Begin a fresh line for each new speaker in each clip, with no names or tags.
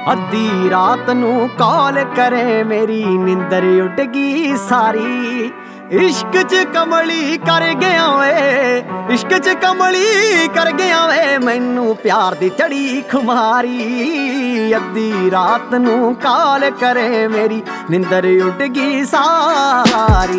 ਅੱਧੀ ਰਾਤ ਨੂੰ ਕਾਲ ਕਰੇ ਮੇਰੀ ਨਿੰਦਰ ਉੱਡ ਗਈ ਸਾਰੀ। ਇਸ਼ਕ 'ਚ ਕਮਲੀ ਕਰ ਗਿਆ ਵੇ, ਇਸ਼ਕ 'ਚ ਕਮਲੀ ਕਰ ਗਿਆ ਵੇ, ਮੈਨੂੰ ਪਿਆਰ ਦੀ ਚੜੀ ਖੁਮਾਰੀ। ਅੱਧੀ ਰਾਤ ਨੂੰ ਕਾਲ ਕਰੇ ਮੇਰੀ ਨਿੰਦਰ ਉੱਡ ਗਈ ਸਾਰੀ।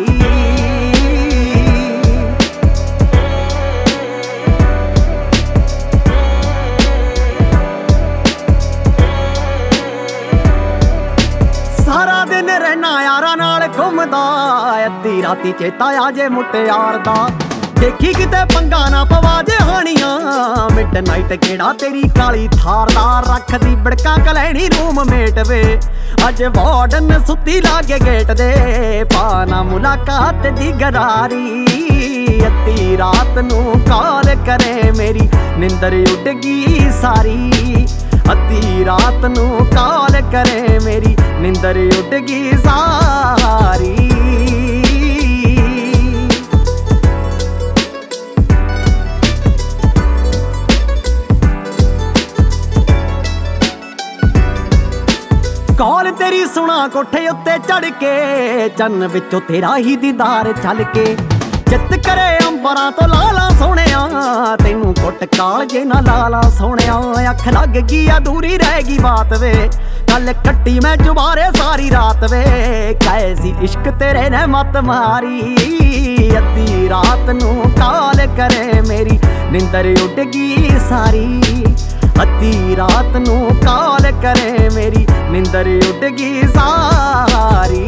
ਸਾਰਾ ਦਿਨ ਰਹਿਣਾ ਯਾਰਾਂ ਨਾਲ ਘੁੰਮਦਾ, ਅੱਧੀ ਰਾਤੀ ਚੇਤਾ ਆ ਜੇ ਮੁਟਿਆਰ ਦਾ। ਦੇਖੀ ਕਿਤੇ ਪੰਗਾ ਨਾ ਪਵਾ ਜੇ ਹਾਣੀਆਂ, ਮਿਡਨਾਈਟ ਕਿਹੜਾ ਤੇਰੀ ਕਾਲੀ ਥਾਰ ਦਾ। ਰੱਖਦੀ ਬੜਕਾਂ ਕਲੈਣੀ ਰੂਮਮੇਟ ਵੇ, ਅੱਜ ਵਾਰਡਨ ਸੁੱਤੀ ਲਾਗੇ ਗੇਟ ਦੇ। ਪਾਣਾ ਮੁਲਾਕਾਤ ਦੀ ਗਰਾਰੀ, ਅੱਧੀ ਰਾਤ ਨੂੰ ਕਾਲ ਕਰੇ ਮੇਰੀ ਨਿੰਦਰ ਉੱਡ ਗਈ ਸਾਰੀ। ਅੱਧੀ ਰਾਤ ਨੂੰ ਕਾਲ ਕਰੇ ਮੇਰੀ ਨਿੰਦਰ ਉੱਡ ਗਈ ਸਾਰੀ। ਕਾਲ ਤੇਰੀ ਸੁਣਾ ਕੋਠੇ ਉੱਤੇ ਚੜ ਕੇ, ਚੰਨ ਵਿੱਚੋਂ ਤੇਰਾ ਹੀ ਦੀਦਾਰ ਛਲ ਕੇ। ਚਿੱਤ ਕਰੇ ਅੰਬਰਾਂ ਤੋਂ ਲਾਲਾ ਸੋਹਣਿਆ, ਤੈਨੂੰ ਕੁੱਟ ਕਾਲਜੇ ਨਾ ਲਾਲਾ ਸੋਹਣਿਆ। ਅੱਖ ਲੱਗ ਗਈ ਅਧੂਰੀ ਰਹਿ ਗਈ ਬਾਤ ਵੇ, ਕੱਲ ਕੱਟੀ ਮੈਂ ਜੁਬਾਰੇ ਸਾਰੀ ਰਾਤ ਵੇ। ਕਹੇ ਸੀ ਇਸ਼ਕ ਤੇਰੇ ਨੇ ਮੱਤ ਮਾਰੀ, ਅੱਧੀ ਰਾਤ ਨੂੰ ਕਾਲ ਕਰੇ ਮੇਰੀ ਨਿੰਦਰ ਉੱਡ ਗਈ ਸਾਰੀ। ਅੱਧੀ ਰਾਤ ਨੂੰ ਕਾਲ ਕਰੇ ਮੇਰੀ ਨਿੰਦਰ ਉੱਡ ਗਈ ਸਾਰੀ।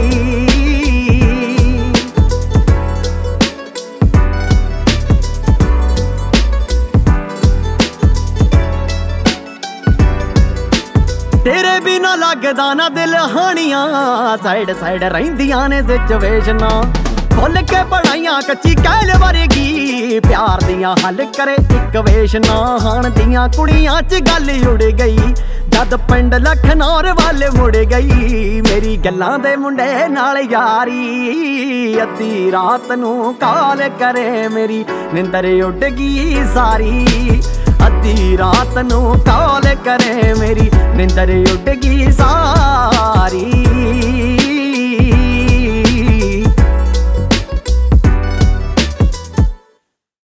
ਤੇਰੇ ਬਿਨਾ ਲੱਗਦਾ ਨਾ ਦਿਲ ਹਾਣੀਆਂ, ਸਾਈਡ ਸਾਈਡ ਰਹਿੰਦੀਆਂ ਨੇ ਸਿਚੁਏਸ਼ਨਾਂ। ਖੁੱਲ ਕੇ ਪੜਾਈਆਂ ਕੱਚੀ ਕਹਿਲ ਵਰਗੀ, ਪਿਆਰ ਦੀਆਂ ਹੱਲ ਕਰੇ ਇਕਵੇਸ਼ਨਾਂ। ਹਾਣ ਦੀਆਂ ਕੁੜੀਆਂ 'ਚ ਗੱਲ ਉੜ ਗਈ, ਜਦ ਪਿੰਡ ਲਖਨੌਰ ਵੱਲ ਮੁੜ ਗਈ। ਮੇਰੀ ਗੱਲਾਂ ਦੇ ਮੁੰਡੇ ਨਾਲ ਯਾਰੀ, ਅੱਧੀ ਰਾਤ ਨੂੰ ਕਾਲ ਕਰੇ ਮੇਰੀ ਨਿੰਦਰ ਉੱਡ ਗਈ ਸਾਰੀ। ਅੱਧੀ ਰਾਤ ਨੂੰ ਕਾਲ ਕਰੇ ਮੇਰੀ ਨਿੰਦਰ ਉੱਡ ਗਈ ਸਾਰੀ।